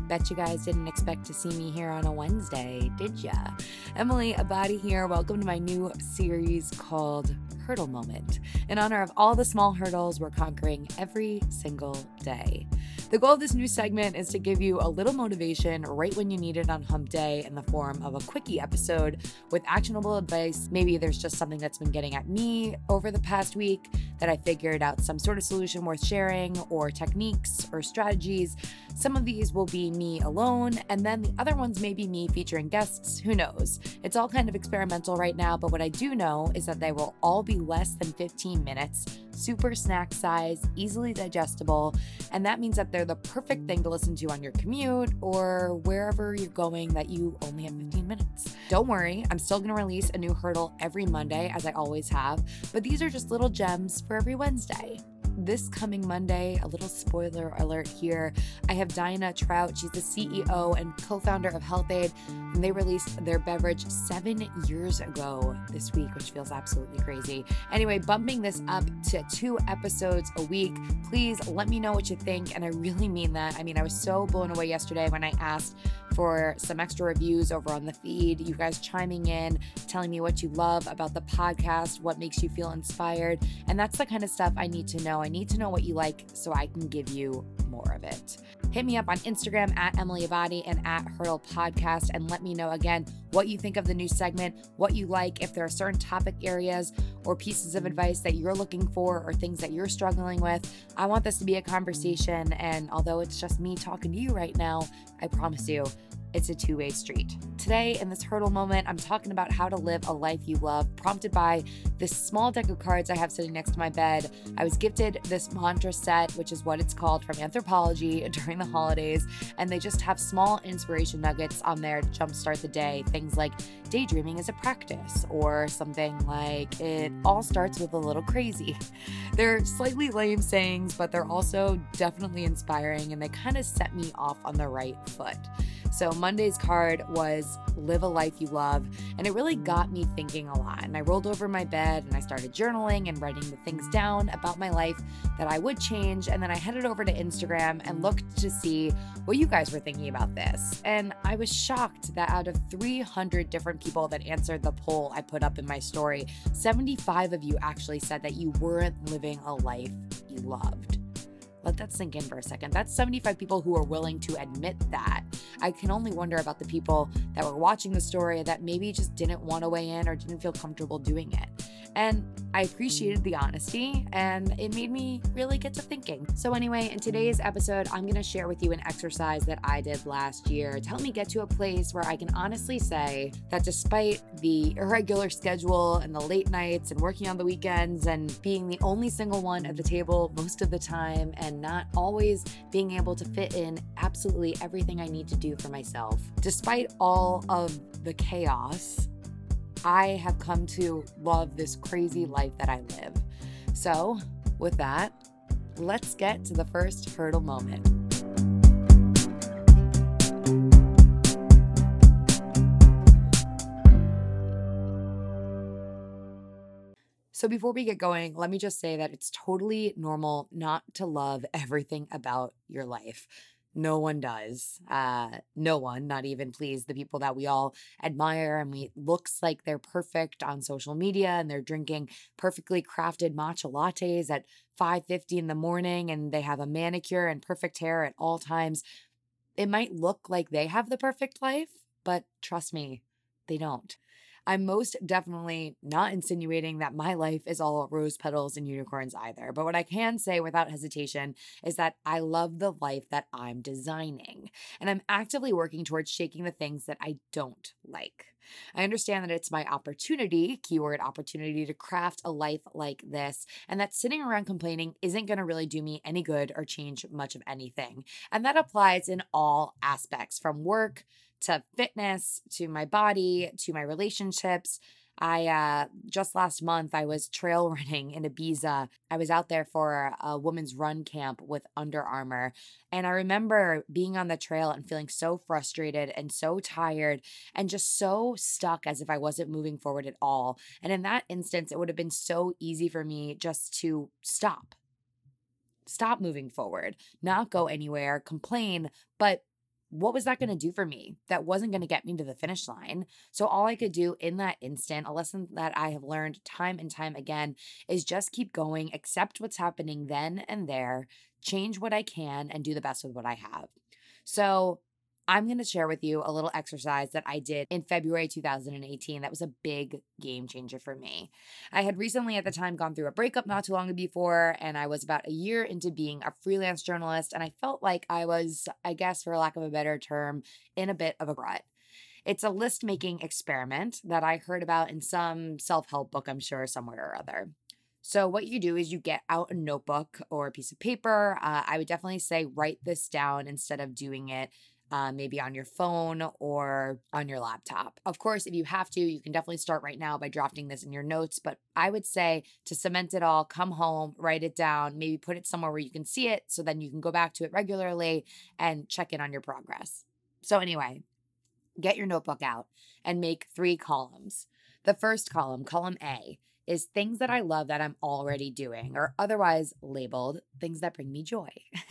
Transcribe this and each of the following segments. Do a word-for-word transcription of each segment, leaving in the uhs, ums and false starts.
Bet you guys didn't expect to see me here on a Wednesday, did ya? Emily Abadi here. Welcome to my new series called Hurdle Moment, in honor of all the small hurdles we're conquering every single day. The goal of this new segment is to give you a little motivation right when you need it on hump day in the form of a quickie episode with actionable advice. Maybe there's just something that's been getting at me over the past week that I figured out some sort of solution worth sharing, or techniques or strategies. Some of these will be me alone, and then the other ones may be me featuring guests. Who knows? It's all kind of experimental right now, but what I do know is that they will all be less than fifteen minutes, super snack size, easily digestible, and that means that they're the perfect thing to listen to on your commute or wherever you're going that you only have fifteen minutes. Don't worry, I'm still going to release a new hurdle every Monday, as I always have, but these are just little gems for every Wednesday. This coming Monday, a little spoiler alert here, I have Dinah Trout. She's the C E O and co-founder of Health-Ade, and they released their beverage seven years ago this week, which feels absolutely crazy. Anyway, bumping this up to two episodes a week. Please let me know what you think, and I really mean that. I mean, I was so blown away yesterday when I asked for some extra reviews over on the feed. You guys chiming in, telling me what you love about the podcast, what makes you feel inspired, and that's the kind of stuff I need to know. I need to know what you like so I can give you more of it. Hit me up on Instagram at Emily Abadi and at Hurdle Podcast, and let me know again what you think of the new segment, what you like, if there are certain topic areas or pieces of advice that you're looking for or things that you're struggling with. I want this to be a conversation, and although it's just me talking to you right now, I promise you, it's a two-way street. Today, in this hurdle moment, I'm talking about how to live a life you love, prompted by this small deck of cards I have sitting next to my bed. I was gifted this mantra set, which is what it's called, from Anthropologie during the holidays, and they just have small inspiration nuggets on there to jumpstart the day. Things like daydreaming is a practice, or something like it all starts with a little crazy. They're slightly lame sayings, but they're also definitely inspiring, and they kind of set me off on the right foot. So Monday's card was live a life you love, and it really got me thinking a lot. And I rolled over in my bed and I started journaling and writing the things down about my life that I would change. And then I headed over to Instagram and looked to see what you guys were thinking about this. And I was shocked that out of three hundred different people that answered the poll I put up in my story, seventy-five of you actually said that you weren't living a life you loved. Let that sink in for a second. That's seventy-five people who are willing to admit that. I can only wonder about the people that were watching the story that maybe just didn't want to weigh in or didn't feel comfortable doing it. And I appreciated the honesty, and it made me really get to thinking. So anyway, in today's episode, I'm going to share with you an exercise that I did last year to help me get to a place where I can honestly say that despite the irregular schedule and the late nights and working on the weekends and being the only single one at the table most of the time and not always being able to fit in absolutely everything I need to do for myself, despite all of the chaos, I have come to love this crazy life that I live. So with that, let's get to the first hurdle moment. So before we get going, let me just say that it's totally normal not to love everything about your life. No one does. Uh, no one, not even, please, the people that we all admire and we looks like they're perfect on social media and they're drinking perfectly crafted matcha lattes at five fifty in the morning and they have a manicure and perfect hair at all times. It might look like they have the perfect life, but trust me, they don't. I'm most definitely not insinuating that my life is all rose petals and unicorns either. But what I can say without hesitation is that I love the life that I'm designing. And I'm actively working towards shaking the things that I don't like. I understand that it's my opportunity, keyword opportunity, to craft a life like this, and that sitting around complaining isn't going to really do me any good or change much of anything. And that applies in all aspects, from work to fitness, to my body, to my relationships. I, uh, just last month, I was trail running in Ibiza. I was out there for a women's run camp with Under Armour. And I remember being on the trail and feeling so frustrated and so tired and just so stuck, as if I wasn't moving forward at all. And in that instance, it would have been so easy for me just to stop, stop moving forward, not go anywhere, complain, but what was that going to do for me? That wasn't going to get me to the finish line. So all I could do in that instant, a lesson that I have learned time and time again, is just keep going, accept what's happening then and there, change what I can, and do the best with what I have. So I'm going to share with you a little exercise that I did in February two thousand eighteen that was a big game changer for me. I had recently at the time gone through a breakup not too long before, and I was about a year into being a freelance journalist, and I felt like I was, I guess for lack of a better term, in a bit of a rut. It's a list making experiment that I heard about in some self help book, I'm sure, somewhere or other. So, what you do is you get out a notebook or a piece of paper. Uh, I would definitely say write this down instead of doing it uh, maybe on your phone or on your laptop. Of course, if you have to, you can definitely start right now by drafting this in your notes. But I would say to cement it all, come home, write it down, maybe put it somewhere where you can see it so then you can go back to it regularly and check in on your progress. So, anyway, get your notebook out and make three columns. The first column, column A, is things that I love that I'm already doing, or otherwise labeled things that bring me joy.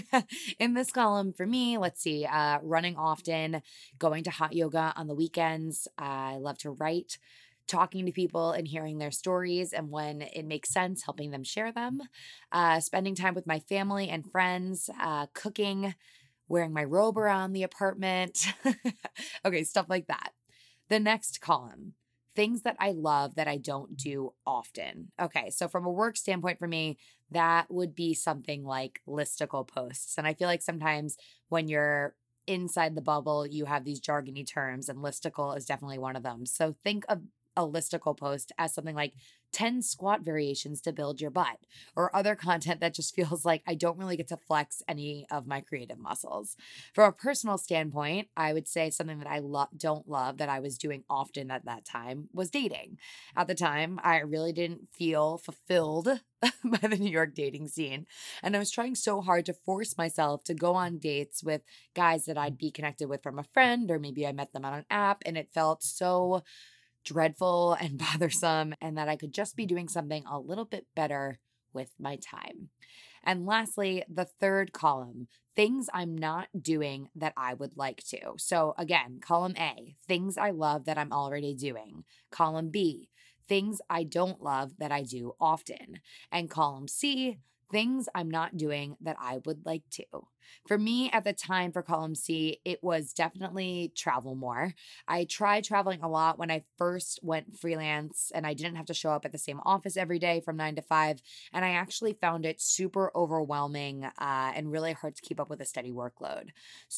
In this column, for me, let's see, uh, running often, going to hot yoga on the weekends. Uh, I love to write, talking to people and hearing their stories, and when it makes sense, helping them share them. Uh, spending time with my family and friends, uh, cooking, wearing my robe around the apartment. Okay, stuff like that. The next column, things that I love that I don't do often. Okay, so from a work standpoint for me, that would be something like listicle posts. And I feel like sometimes when you're inside the bubble, you have these jargony terms, and listicle is definitely one of them. So think of a listicle post as something like ten squat variations to build your butt, or other content that just feels like I don't really get to flex any of my creative muscles. From a personal standpoint, I would say something that I lo- don't love that I was doing often at that time was dating. At the time, I really didn't feel fulfilled by the New York dating scene. And I was trying so hard to force myself to go on dates with guys that I'd be connected with from a friend, or maybe I met them on an app, and it felt so dreadful and bothersome, and that I could just be doing something a little bit better with my time. And lastly, the third column, things I'm not doing that I would like to. So again, column A, things I love that I'm already doing. Column B, things I don't love that I do often. And column C, things I'm not doing that I would like to. For me at the time for column C, it was definitely travel more. I tried traveling a lot when I first went freelance, and I didn't have to show up at the same office every day from nine to five. And I actually found it super overwhelming uh, and really hard to keep up with a steady workload.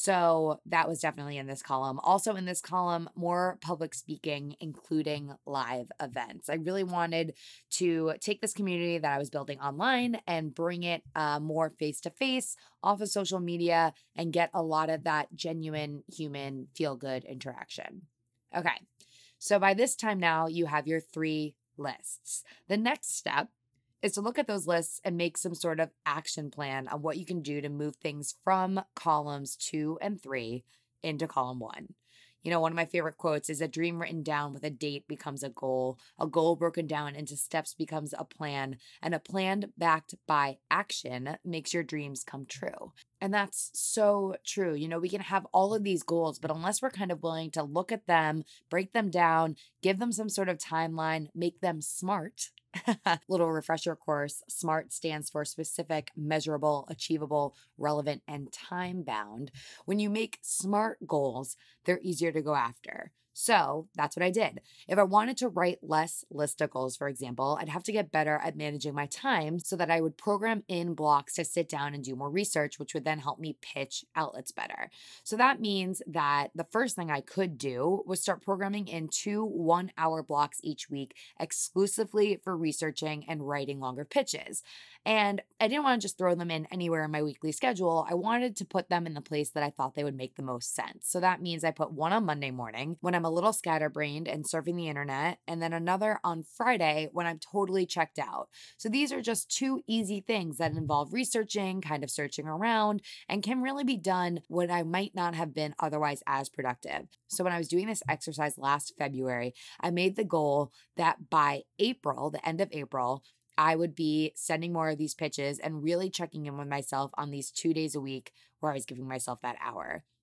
So that was definitely in this column. Also in this column, more public speaking, including live events. I really wanted to take this community that I was building online and bring it uh, more face to face off of social media and get a lot of that genuine human feel good interaction. Okay, so by this time now, you have your three lists. The next step is to look at those lists and make some sort of action plan on what you can do to move things from columns two and three into column one. You know, one of my favorite quotes is, a dream written down with a date becomes a goal. A goal broken down into steps becomes a plan. And a plan backed by action makes your dreams come true. And that's so true. You know, we can have all of these goals, but unless we're kind of willing to look at them, break them down, give them some sort of timeline, make them SMART. Little refresher course, SMART stands for specific, measurable, achievable, relevant, and time bound. When you make SMART goals, they're easier to go after. So that's what I did. If I wanted to write less listicles, for example, I'd have to get better at managing my time so that I would program in blocks to sit down and do more research, which would then help me pitch outlets better. So that means that the first thing I could do was start programming in two one hour blocks each week exclusively for researching and writing longer pitches. And I didn't want to just throw them in anywhere in my weekly schedule. I wanted to put them in the place that I thought they would make the most sense. So that means I put one on Monday morning when I'm a little scatterbrained and surfing the internet, and then another on Friday when I'm totally checked out. So these are just two easy things that involve researching, kind of searching around, and can really be done when I might not have been otherwise as productive. So when I was doing this exercise last February, I made the goal that by April, the end of April, I would be sending more of these pitches and really checking in with myself on these two days a week where I was giving myself that hour.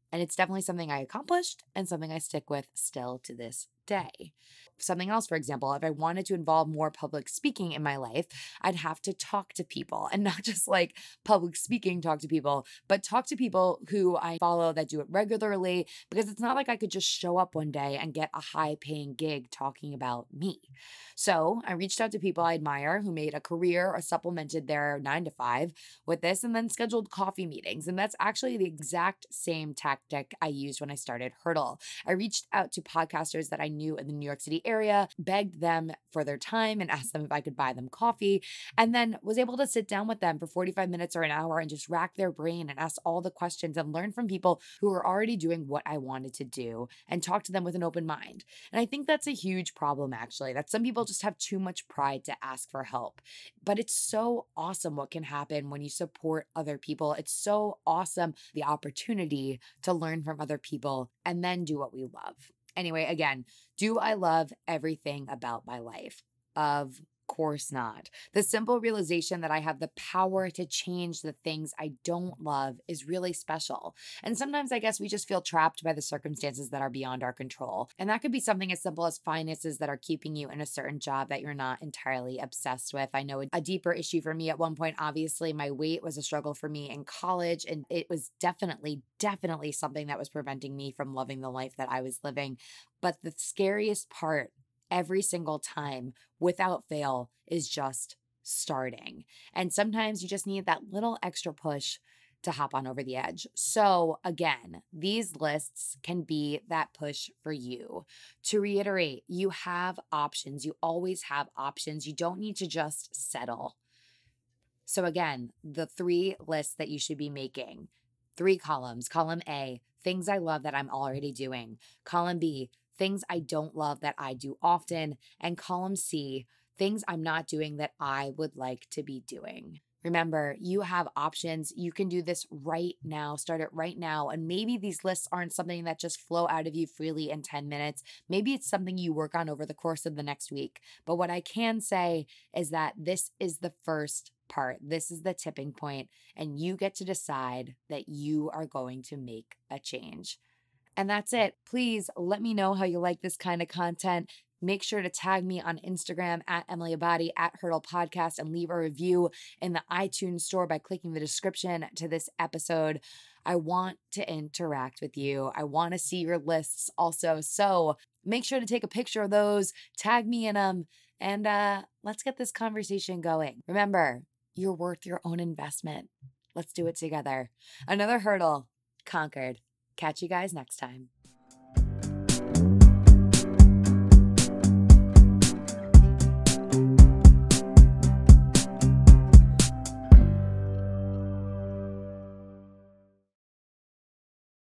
And it's definitely something I accomplished and something I stick with still to this day. Something else, for example, if I wanted to involve more public speaking in my life, I'd have to talk to people and not just like public speaking, talk to people, but talk to people who I follow that do it regularly, because it's not like I could just show up one day and get a high paying gig talking about me. So I reached out to people I admire who made a career or supplemented their nine to five with this and then scheduled coffee meetings. And that's actually the exact same tactic I used when I started Hurdle. I reached out to podcasters that I knew in the New York City area, begged them for their time and asked them if I could buy them coffee, and then was able to sit down with them for forty-five minutes or an hour and just rack their brain and ask all the questions and learn from people who were already doing what I wanted to do and talk to them with an open mind. And I think that's a huge problem, actually, that some people just have too much pride to ask for help. But it's so awesome what can happen when you support other people. It's so awesome the opportunity to learn from other people and then do what we love. Anyway, again, do I love everything about my life? Of course not. The simple realization that I have the power to change the things I don't love is really special. And sometimes I guess we just feel trapped by the circumstances that are beyond our control. And that could be something as simple as finances that are keeping you in a certain job that you're not entirely obsessed with. I know a deeper issue for me at one point, obviously, my weight was a struggle for me in college, and it was definitely, definitely something that was preventing me from loving the life that I was living. But the scariest part every single time, without fail, is just starting. And sometimes you just need that little extra push to hop on over the edge. So again, these lists can be that push for you. To reiterate, you have options. You always have options. You don't need to just settle. So again, the three lists that you should be making, three columns. Column A, things I love that I'm already doing. Column B, things I don't love that I do often. And column C, things I'm not doing that I would like to be doing. Remember, you have options. You can do this right now. Start it right now. And maybe these lists aren't something that just flow out of you freely in ten minutes. Maybe it's something you work on over the course of the next week. But what I can say is that this is the first part. This is the tipping point, and you get to decide that you are going to make a change. And that's it. Please let me know how you like this kind of content. Make sure to tag me on Instagram at Emily Abadi at Hurdle Podcast and leave a review in the iTunes store by clicking the description to this episode. I want to interact with you. I want to see your lists also. So make sure to take a picture of those, tag me in them, and uh, let's get this conversation going. Remember, you're worth your own investment. Let's do it together. Another hurdle conquered. Catch you guys next time.